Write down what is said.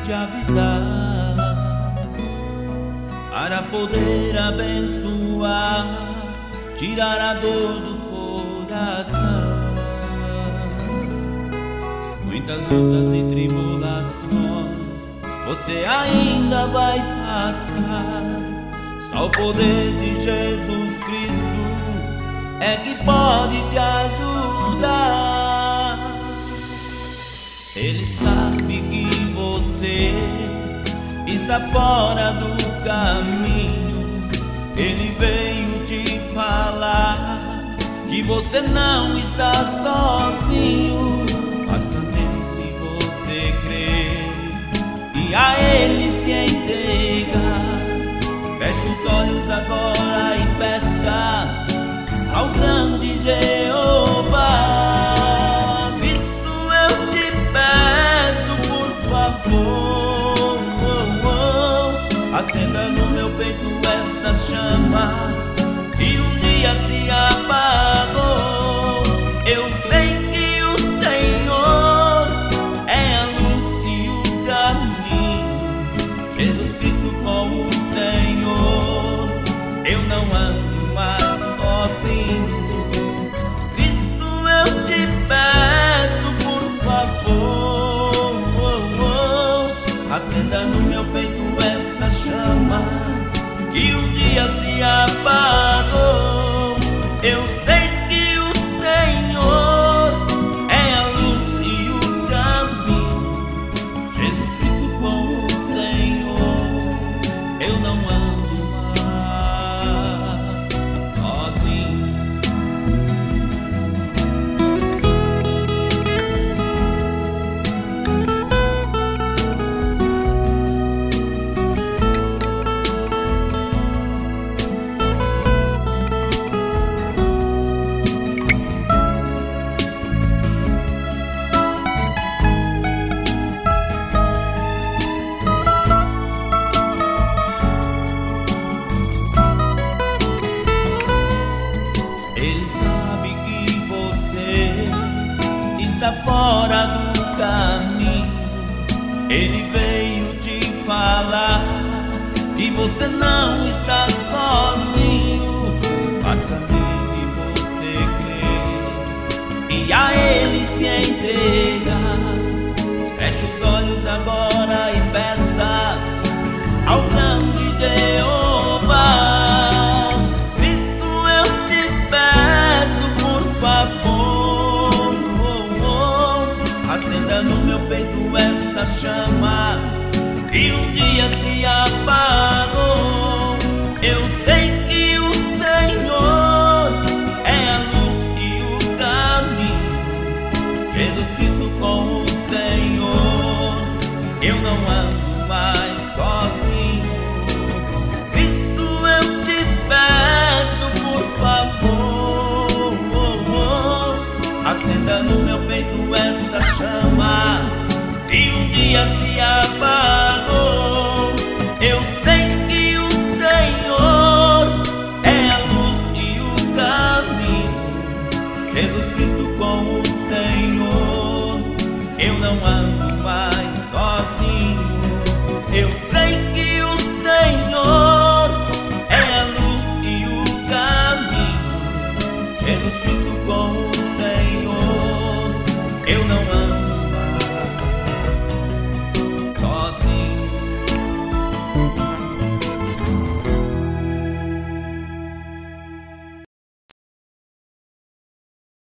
te avisar para poder abençoar, tirar a dor do coração. Muitas lutas e tribulações você ainda vai passar. Só o poder de Jesus Cristo é que pode te ajudar. Ele sabe que você está fora do caminho. Ele veio te falar que você não está sozinho. Basta nele você crer e a ele se entregar. Feche os olhos agora e peça ao grande Jeová. Cristo, eu te peço, por favor, acenda no meu peito essa chama que um dia se apagou. Eu sei que o Senhor é a luz e o caminho. Jesus Cristo, com o Senhor eu não ando mais sozinho. Cristo, eu te peço, por favor, acenda no meu peito essa chama que um dia se apagou. Eu sei que o Senhor é a luz e o caminho. Jesus Cristo, com o Senhor eu não ando mais sozinho. Ele sabe que você está fora do caminho. Ele veio te falar que você não está sozinho. Basta nele você crer e a ele se entregar. Feche os olhos agora e peça ao grande Jeová. Acenda no meu peito essa chama que um dia se apagou. Eu sei que o Senhor é a luz e o caminho. Jesus Cristo, com o Senhor eu não ando mais sozinho. Cristo, eu te peço, por favor, acenda no meu peito essa chama que um dia se apagou. Eu sei que o Senhor é a luz e o caminho. Jesus Cristo, com o Senhor eu não ando mais sozinho. Eu sei que o Senhor é a luz e o caminho. Jesus Cristo, com o Senhor eu não ando